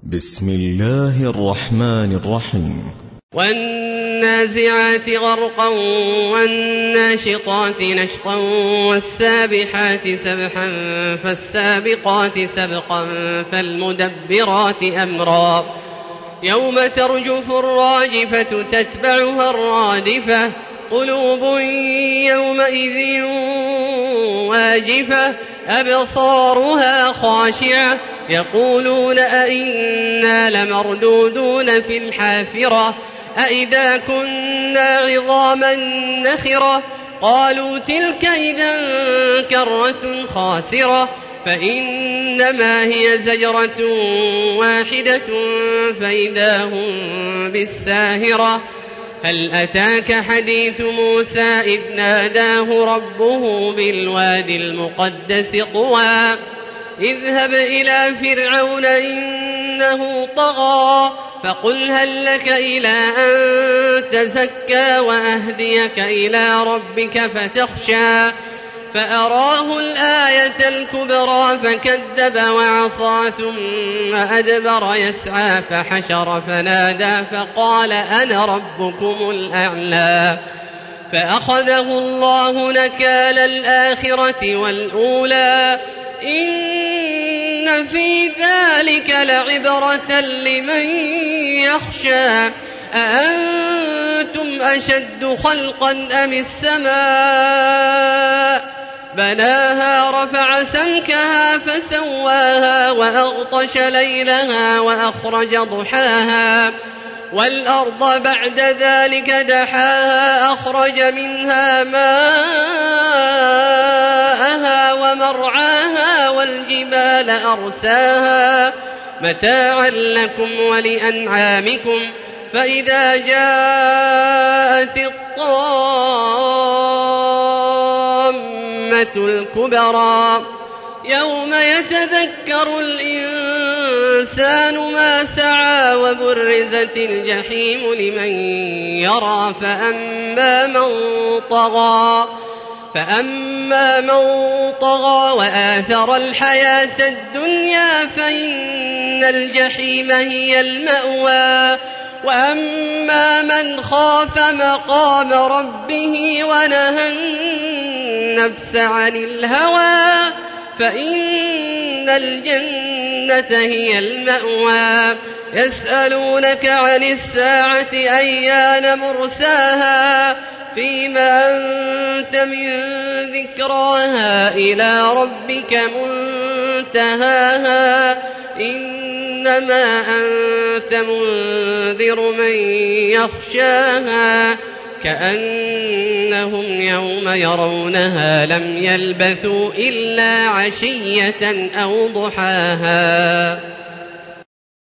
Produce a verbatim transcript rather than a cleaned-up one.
بسم الله الرحمن الرحيم. والنازعات غرقا والناشطات نشطا والسابحات سبحا فالسابقات سبقا فالمدبرات أمرا يوم ترجف الراجفة تتبعها الرادفة قلوب يومئذ واجفة أبصارها خاشعة يقولون أئنا لمردودون في الحافرة أئذا كنا عظاما نخرة قالوا تلك إذا كرة خاسرة فإنما هي زجرة واحدة فإذا هم بالساهرة هل أتاك حديث موسى إذ ناداه ربه بالوادي المقدس طوى اذهب إلى فرعون إنه طغى فقل هل لك إلى أن تزكى وأهديك إلى ربك فتخشى فأراه الآية الكبرى فكذب وعصى ثم أدبر يسعى فحشر فنادى فقال أنا ربكم الأعلى فأخذه الله نكال الآخرة والأولى إن في ذلك لعبرة لمن يخشى أأنتم أشد خلقا أم السماء بناها رفع سمكها فسواها وأغطش ليلها وأخرج ضحاها والأرض بعد ذلك دحاها أخرج منها ماءها ومرعاها والجبال أرساها متاعا لكم ولأنعامكم فإذا جاءت الطامة الكبرى يوم يتذكر الإنسان ما سعى وبرزت الجحيم لمن يرى فأما من طغى فأما من طغى وآثر الحياة الدنيا فإن الجحيم هي المأوى وأما من خاف مقام ربه ونهى النفس عن الهوى فإن الجنة هي المأوى يسألونك عن الساعة أيان مرساها فيما أنت من ذكراها إلى ربك منتهاها إنما أنت منذر من يخشاها كأنهم يوم يرونها لم يلبثوا إلا عشية أو ضحاها.